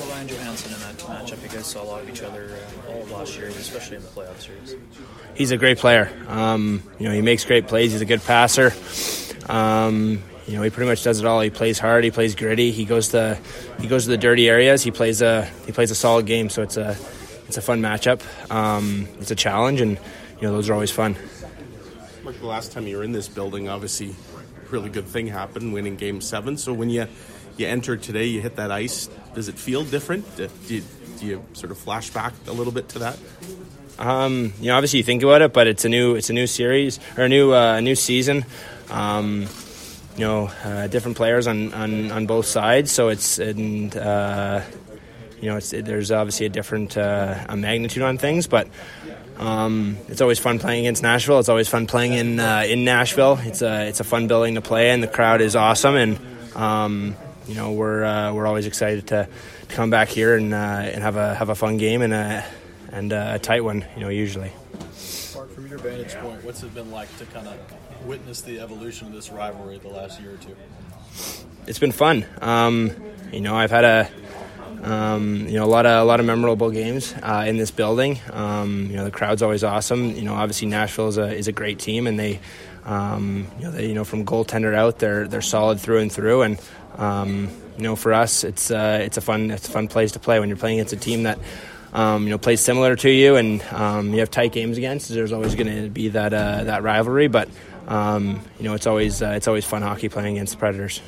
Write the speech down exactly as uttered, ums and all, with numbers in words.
Ryan Johansson in that matchup? You guys saw a lot of each other uh, all of last year, especially in the playoff series. He's a great player. Um, you know, he makes great plays. He's a good passer. Um, you know, he pretty much does it all. He plays hard. He plays gritty. He goes to he goes to the dirty areas. He plays a he plays a solid game. So it's a it's a fun matchup. Um, it's a challenge, and you know those are always fun. Like the last time you were in this building, obviously, a really good thing happened, winning Game Seven. So when you you enter today, you hit that ice. Does it feel different? Do you, do you sort of flash back a little bit to that? Um, you know, obviously you think about it, but it's a new it's a new series or a new uh, a new season. Um, you know, uh, different players on, on, on both sides, so it's and uh, you know it's it, there's obviously a different uh, a magnitude on things, but um, it's always fun playing against Nashville. It's always fun playing in uh, in Nashville. It's a it's a fun building to play in. The crowd is awesome, and um, you know we're uh, we're always excited to, to come back here and uh, and have a have a fun game and a and a tight one. You know, usually. Mark, from your vantage point, what's it been like to kind of witness the evolution of this rivalry the last year or two? It's been fun. Um, you know, I've had a um, you know a lot of a lot of memorable games uh, in this building. Um, you know, the crowd's always awesome. You know, obviously Nashville is a is a great team, and they um, you know they you know from goaltender out, they're they're solid through and through. And um, you know, for us, it's uh, it's a fun it's a fun place to play when you're playing against a team that. Um, you know, plays similar to you, and um, you have tight games against. There's always going to be that uh, that rivalry, but um, you know, it's always uh, it's always fun hockey playing against the Predators.